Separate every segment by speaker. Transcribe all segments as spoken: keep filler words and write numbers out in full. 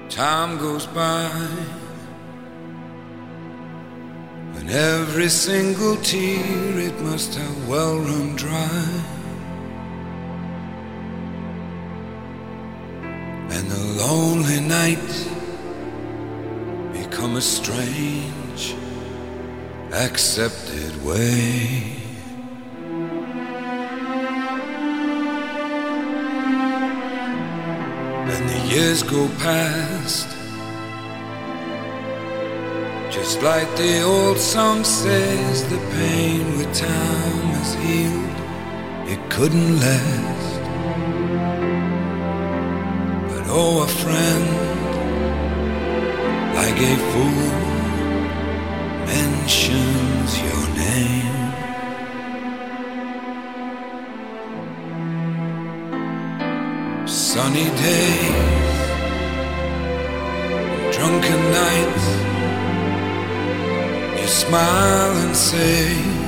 Speaker 1: Time goes by, and every single tear it must have well run dry, and the lonely nights become a strange, accepted way. And the years go past, just like the old song says, the pain with time has healed, it couldn't last. But oh, a friend, like a fool, mentions your name. Sunny days, drunken nights, you smile and say,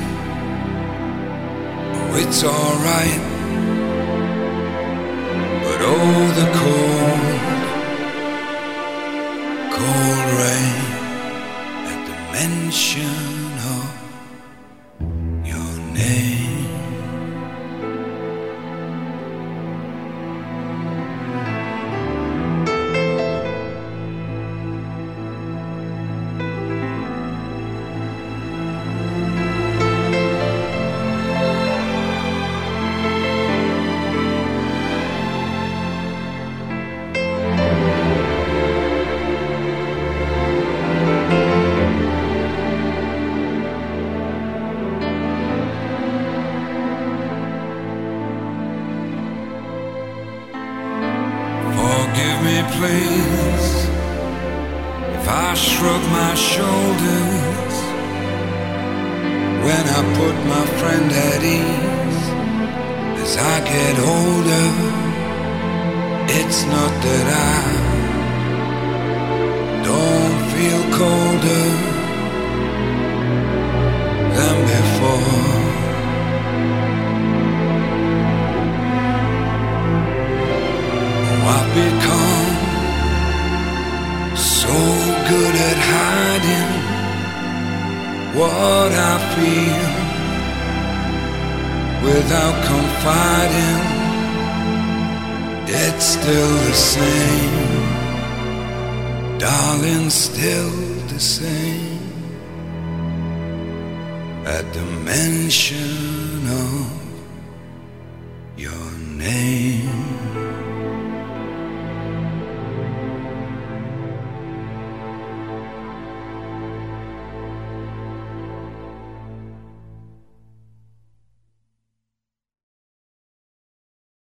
Speaker 1: oh, it's alright. But oh, the cold, cold rain at the mention of your name. Forgive me, please, if I shrug my shoulders when I put my friend at ease. As I get older, it's not that I don't feel colder than before. I've become so good at hiding what I feel without confiding. It's still the same, darling, still the same. At the mention